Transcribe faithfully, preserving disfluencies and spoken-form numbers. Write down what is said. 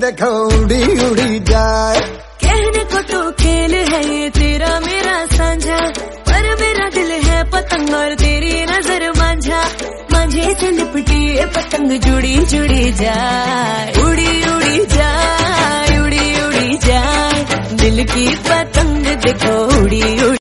देखो उड़ी उड़ी जाए। कहने को तो खेल है ये तेरा मेरा साझा, पर मेरा दिल है पतंग और तेरी नजर मांझा। मांझे से लिपटी ये पतंग जुड़ी जुड़ी जाए, उड़ी उड़ी जाए, उड़ी उड़ी जाए। दिल की पतंग देखो उड़ी उड़ी